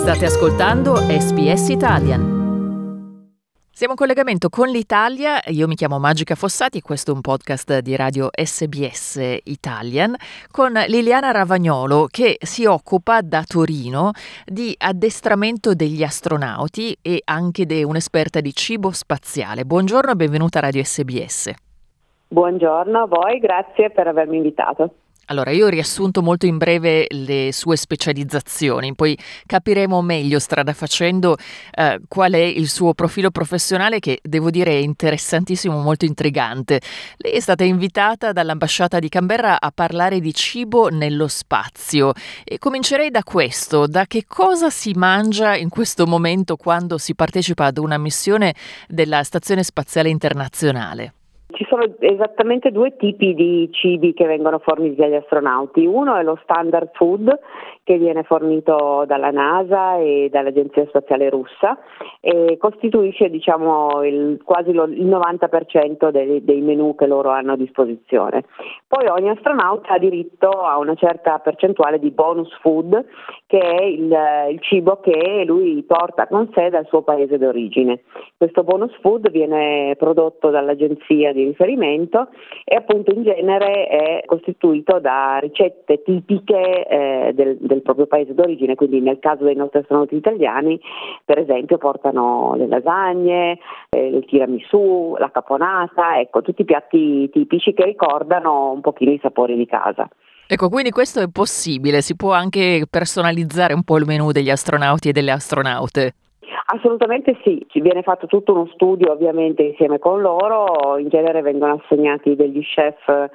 State ascoltando SBS Italian. Siamo in collegamento con l'Italia, io mi chiamo Magica Fossati, questo è un podcast di radio SBS Italian, con Liliana Ravagnolo che si occupa da Torino di addestramento degli astronauti e anche di un'esperta di cibo spaziale. Buongiorno e benvenuta a Radio SBS. Buongiorno a voi, grazie per avermi invitato. Allora, io ho riassunto molto in breve le sue specializzazioni, poi capiremo meglio strada facendo qual è il suo profilo professionale che devo dire è interessantissimo, molto intrigante. Lei è stata invitata dall'ambasciata di Canberra a parlare di cibo nello spazio e comincerei da questo, da che cosa si mangia in questo momento quando si partecipa ad una missione della Stazione Spaziale Internazionale. Ci sono esattamente due tipi di cibi che vengono forniti agli astronauti. Uno è lo standard food che viene fornito dalla NASA e dall'Agenzia Spaziale Russa e costituisce quasi il 90% dei menù che loro hanno a disposizione. Poi ogni astronauta ha diritto a una certa percentuale di bonus food, che è il cibo che lui porta con sé dal suo paese d'origine. Questo bonus food viene prodotto dall'agenzia di riferimento e appunto in genere è costituito da ricette tipiche del proprio paese d'origine, quindi nel caso dei nostri astronauti italiani per esempio portano le lasagne, il tiramisù, la caponata, ecco tutti i piatti tipici che ricordano un pochino i sapori di casa. Ecco, quindi questo è possibile, si può anche personalizzare un po' il menù degli astronauti e delle astronaute? Assolutamente sì, ci viene fatto tutto uno studio ovviamente insieme con loro, in genere vengono assegnati degli chef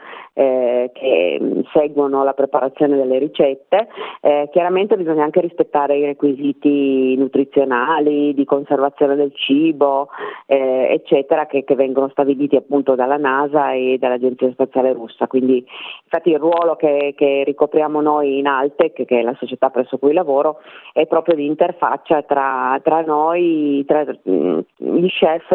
che seguono la preparazione delle ricette, chiaramente bisogna anche rispettare i requisiti nutrizionali, di conservazione del cibo, eccetera, che vengono stabiliti appunto dalla NASA e dall'Agenzia Spaziale Russa, quindi infatti il ruolo che ricopriamo noi in Altec, che è la società presso cui lavoro, è proprio di interfaccia tra noi, tra gli chef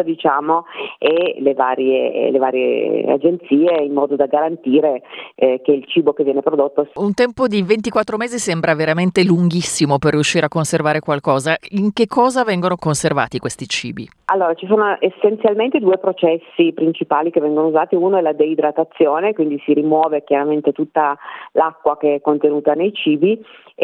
e le varie agenzie, in modo da garantire che il cibo che viene prodotto. Un tempo di 24 mesi sembra veramente lunghissimo per riuscire a conservare qualcosa. In che cosa vengono conservati questi cibi? Allora, ci sono essenzialmente due processi principali che vengono usati. Uno è la deidratazione, quindi si rimuove chiaramente tutta l'acqua che è contenuta nei cibi,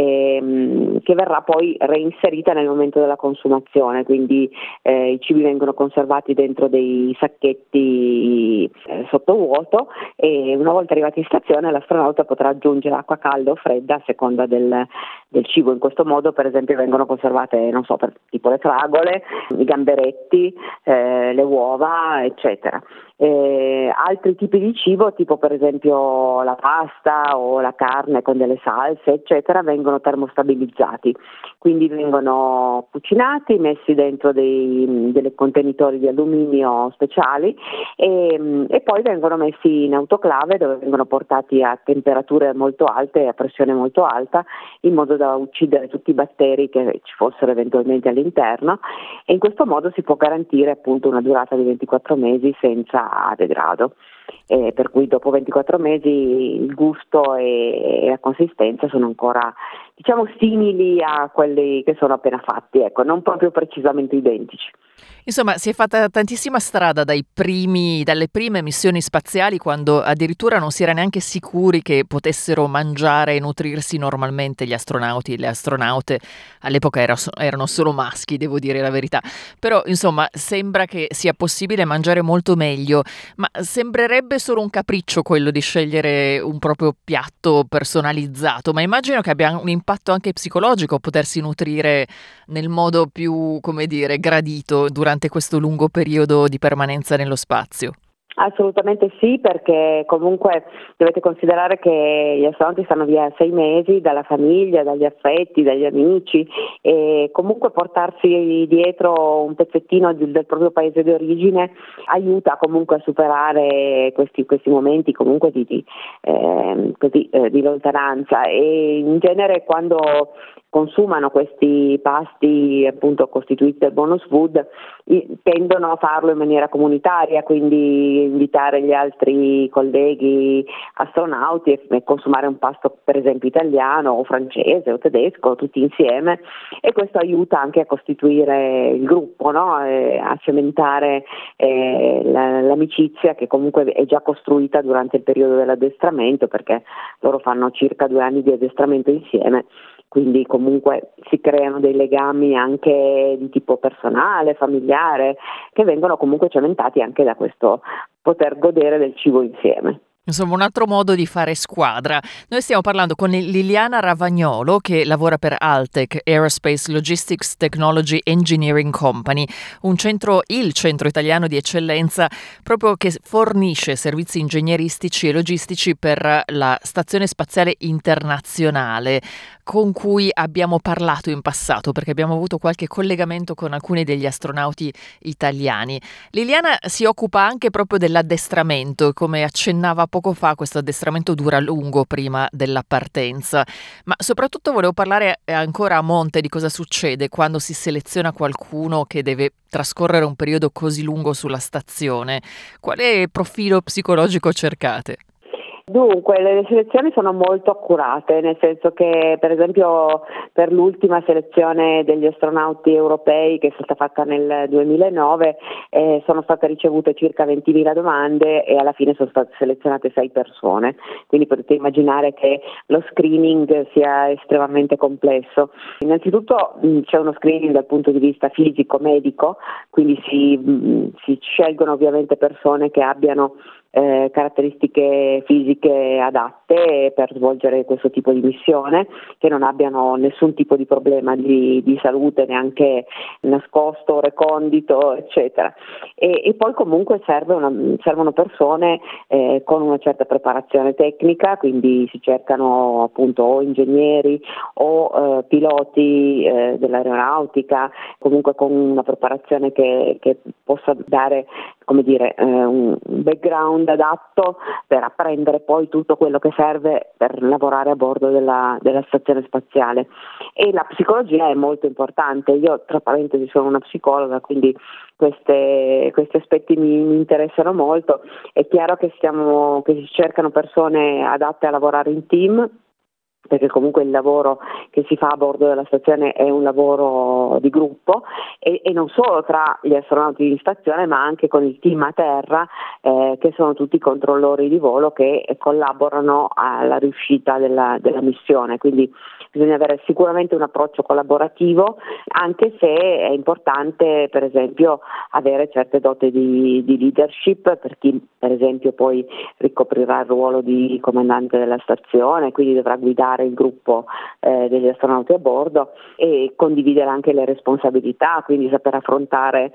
che verrà poi reinserita nel momento della consumazione, quindi i cibi vengono conservati dentro dei sacchetti sottovuoto e una volta arrivati in stazione l'astronauta potrà aggiungere acqua calda o fredda a seconda del cibo. In questo modo per esempio vengono conservate, tipo le fragole, i gamberetti, le uova, eccetera. Altri tipi di cibo, tipo per esempio la pasta o la carne con delle salse, eccetera, vengono termostabilizzati, quindi vengono cucinati, messi dentro dei contenitori di alluminio speciali e poi vengono messi in autoclave, dove vengono portati a temperature molto alte e a pressione molto alta, in modo da uccidere tutti i batteri che ci fossero eventualmente all'interno, e in questo modo si può garantire appunto una durata di 24 mesi senza degrado, per cui dopo 24 mesi il gusto e la consistenza sono ancora simili a quelli che sono appena fatti, ecco, non proprio precisamente identici. Insomma, si è fatta tantissima strada dalle prime missioni spaziali, quando addirittura non si era neanche sicuri che potessero mangiare e nutrirsi normalmente gli astronauti e le astronaute. All'epoca erano solo maschi, devo dire la verità. Però, insomma, sembra che sia possibile mangiare molto meglio, ma sembrerebbe solo un capriccio quello di scegliere un proprio piatto personalizzato, ma immagino che abbia un impatto anche psicologico potersi nutrire nel modo più, gradito durante questo lungo periodo di permanenza nello spazio. Assolutamente sì, perché comunque dovete considerare che gli astronauti stanno via 6 mesi dalla famiglia, dagli affetti, dagli amici, e comunque portarsi dietro un pezzettino del proprio paese di origine aiuta comunque a superare questi momenti comunque di lontananza, e in genere quando consumano questi pasti appunto costituiti del bonus food tendono a farlo in maniera comunitaria, quindi invitare gli altri colleghi astronauti e consumare un pasto per esempio italiano o francese o tedesco tutti insieme, e questo aiuta anche a costituire il gruppo, no? A cementare l'amicizia che comunque è già costruita durante il periodo dell'addestramento, perché loro fanno circa 2 anni di addestramento insieme. Quindi comunque si creano dei legami anche di tipo personale, familiare, che vengono comunque cementati anche da questo poter godere del cibo insieme. Insomma, un altro modo di fare squadra. Noi stiamo parlando con Liliana Ravagnolo, che lavora per Altec, Aerospace Logistics Technology Engineering Company, il centro italiano di eccellenza proprio che fornisce servizi ingegneristici e logistici per la Stazione Spaziale Internazionale, con cui abbiamo parlato in passato perché abbiamo avuto qualche collegamento con alcuni degli astronauti italiani. Liliana si occupa anche proprio dell'addestramento, come accennava poco fa. Questo addestramento dura a lungo prima della partenza, ma soprattutto volevo parlare ancora a monte di cosa succede quando si seleziona qualcuno che deve trascorrere un periodo così lungo sulla stazione. Quale profilo psicologico cercate? Dunque, le selezioni sono molto accurate, nel senso che per esempio per l'ultima selezione degli astronauti europei che è stata fatta nel 2009 sono state ricevute circa 20.000 domande e alla fine sono state selezionate 6 persone, quindi potete immaginare che lo screening sia estremamente complesso. Innanzitutto c'è uno screening dal punto di vista fisico-medico, quindi si scelgono ovviamente persone che abbiano caratteristiche fisiche adatte per svolgere questo tipo di missione, che non abbiano nessun tipo di problema di salute, neanche nascosto, recondito, eccetera. E poi comunque servono persone con una certa preparazione tecnica, quindi si cercano appunto o ingegneri o piloti dell'aeronautica, comunque con una preparazione che possa dare, come dire, un background adatto per apprendere poi tutto quello che serve per lavorare a bordo della stazione spaziale. E la psicologia è molto importante. Io, tra parentesi, sono una psicologa, quindi questi aspetti mi interessano molto. È chiaro che si cercano persone adatte a lavorare in team, perché comunque il lavoro che si fa a bordo della stazione è un lavoro di gruppo e non solo tra gli astronauti in stazione, ma anche con il team a terra, che sono tutti controllori di volo che collaborano alla riuscita della missione. Quindi bisogna avere sicuramente un approccio collaborativo, anche se è importante per esempio avere certe doti di leadership per chi per esempio poi ricoprirà il ruolo di comandante della stazione, quindi dovrà guidare il gruppo degli astronauti a bordo e condividere anche le responsabilità, quindi saper affrontare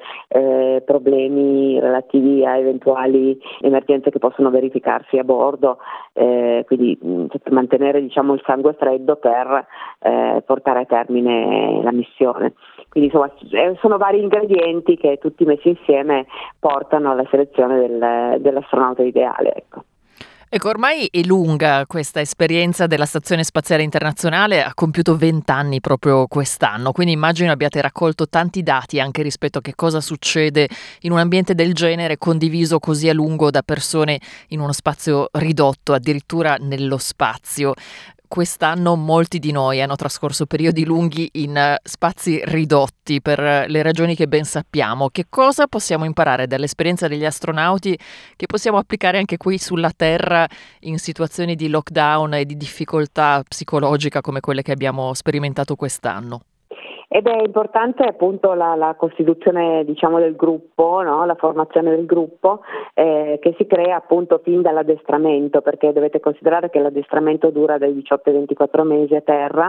problemi relativi a eventuali emergenze che possono verificarsi a bordo, quindi mantenere il sangue freddo per portare a termine la missione. Quindi insomma sono vari ingredienti che tutti messi insieme portano alla selezione dell'astronauta ideale, ecco. Ecco, ormai è lunga questa esperienza della Stazione Spaziale Internazionale, ha compiuto 20 anni proprio quest'anno, quindi immagino abbiate raccolto tanti dati anche rispetto a che cosa succede in un ambiente del genere, condiviso così a lungo da persone in uno spazio ridotto, addirittura nello spazio. Quest'anno molti di noi hanno trascorso periodi lunghi in spazi ridotti per le ragioni che ben sappiamo. Che cosa possiamo imparare dall'esperienza degli astronauti che possiamo applicare anche qui sulla Terra in situazioni di lockdown e di difficoltà psicologica come quelle che abbiamo sperimentato quest'anno? Ed è importante appunto la costituzione del gruppo, no? La formazione del gruppo che si crea appunto fin dall'addestramento, perché dovete considerare che l'addestramento dura dai 18 ai 24 mesi a terra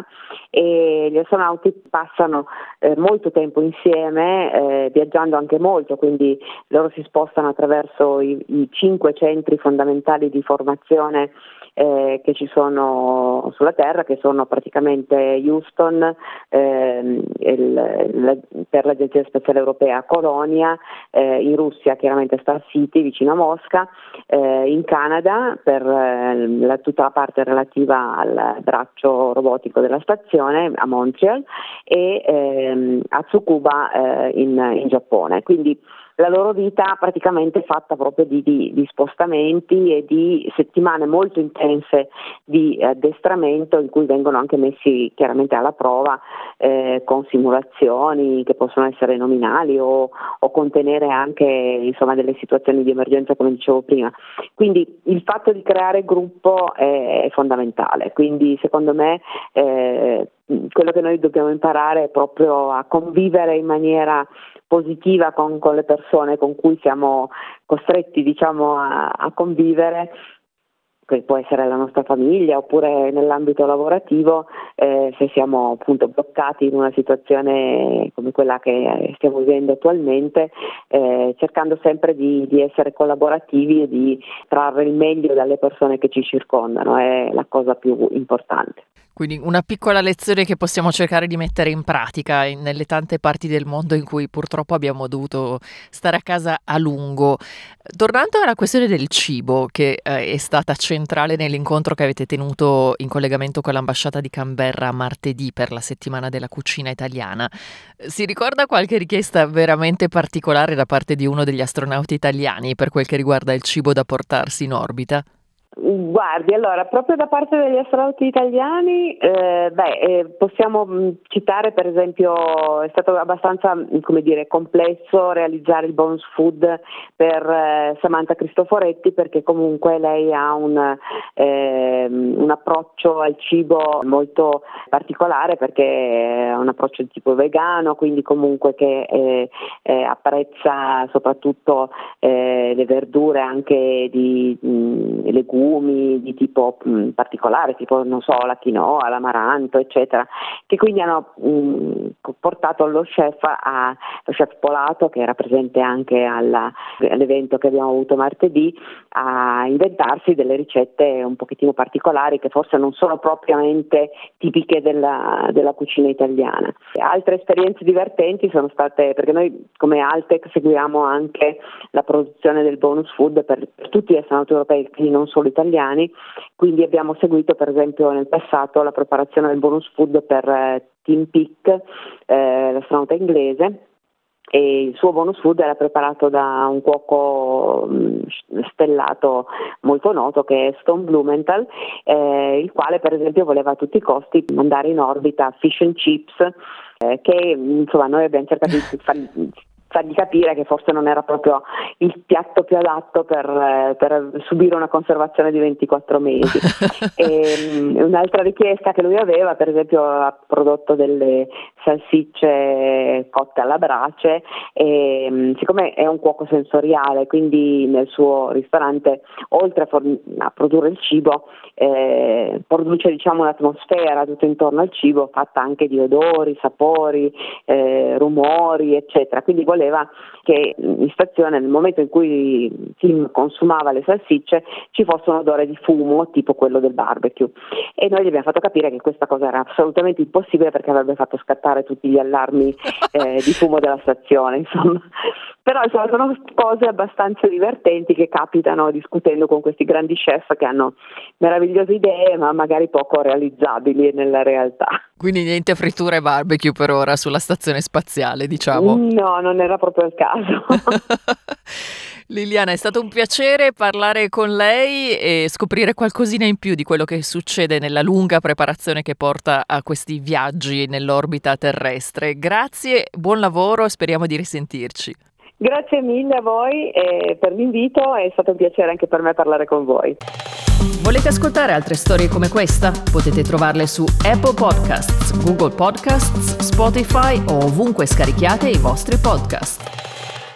e gli astronauti passano molto tempo insieme, viaggiando anche molto, quindi loro si spostano attraverso i 5 centri fondamentali di formazione che ci sono sulla Terra, che sono praticamente Houston, per l'Agenzia Spaziale Europea Colonia, in Russia chiaramente Star City vicino a Mosca, in Canada per tutta la parte relativa al braccio robotico della stazione a Montreal e a Tsukuba in Giappone. Quindi la loro vita praticamente è fatta proprio di spostamenti e di settimane molto intense di addestramento in cui vengono anche messi chiaramente alla prova con simulazioni che possono essere nominali o contenere anche insomma delle situazioni di emergenza come dicevo prima. Quindi il fatto di creare gruppo è fondamentale, quindi secondo me quello che noi dobbiamo imparare è proprio a convivere in maniera positiva con le persone con cui siamo costretti a convivere, che può essere la nostra famiglia oppure nell'ambito lavorativo, se siamo appunto bloccati in una situazione come quella che stiamo vivendo attualmente, cercando sempre di essere collaborativi e di trarre il meglio dalle persone che ci circondano, è la cosa più importante. Quindi una piccola lezione che possiamo cercare di mettere in pratica nelle tante parti del mondo in cui purtroppo abbiamo dovuto stare a casa a lungo. Tornando alla questione del cibo, che è stata centrale nell'incontro che avete tenuto in collegamento con l'ambasciata di Canberra martedì per la settimana della cucina italiana, si ricorda qualche richiesta veramente particolare da parte di uno degli astronauti italiani per quel che riguarda il cibo da portarsi in orbita? Guardi, allora, proprio da parte degli astronauti italiani, possiamo citare per esempio, è stato abbastanza, complesso realizzare il bonus food per Samantha Cristoforetti, perché comunque lei ha un approccio al cibo molto particolare, perché è un approccio di tipo vegano, quindi comunque che apprezza soprattutto le verdure anche di legumi di tipo particolare, tipo non so, la quinoa, l'amaranto, eccetera, che quindi hanno portato lo chef Polato, che era presente anche all'evento che abbiamo avuto martedì, a inventarsi delle ricette un pochettino particolari che forse non sono propriamente tipiche della cucina italiana. Altre esperienze divertenti sono state, perché noi come Altec seguiamo anche la produzione del bonus food per tutti gli astronauti europei, quindi non solo italiani, quindi abbiamo seguito per esempio nel passato la preparazione del bonus food per Tim Peake, l'astronauta inglese, e il suo bonus food era preparato da un cuoco stellato molto noto che è Stone Blumenthal, il quale per esempio voleva a tutti i costi mandare in orbita fish and chips, che insomma noi abbiamo cercato di fargli capire che forse non era proprio il piatto più adatto per subire una conservazione di 24 mesi. E un'altra richiesta che lui aveva, per esempio, ha prodotto delle salsicce cotte alla brace, e siccome è un cuoco sensoriale, quindi nel suo ristorante, oltre a produrre il cibo, produce un'atmosfera tutto intorno al cibo fatta anche di odori, sapori, rumori, eccetera. Quindi voleva che in stazione, nel momento in cui Tim consumava le salsicce, ci fosse un odore di fumo tipo quello del barbecue, e noi gli abbiamo fatto capire che questa cosa era assolutamente impossibile, perché avrebbe fatto scattare tutti gli allarmi di fumo della stazione, insomma. Però sono cose abbastanza divertenti che capitano discutendo con questi grandi chef che hanno meravigliose idee ma magari poco realizzabili nella realtà. Quindi niente frittura e barbecue per ora sulla stazione spaziale, diciamo. No, non era proprio il caso. Liliana, è stato un piacere parlare con lei e scoprire qualcosina in più di quello che succede nella lunga preparazione che porta a questi viaggi nell'orbita terrestre. Grazie, buon lavoro, speriamo di risentirci. Grazie mille a voi per l'invito, è stato un piacere anche per me parlare con voi. Volete ascoltare altre storie come questa? Potete trovarle su Apple Podcasts, Google Podcasts, Spotify o ovunque scarichiate i vostri podcast.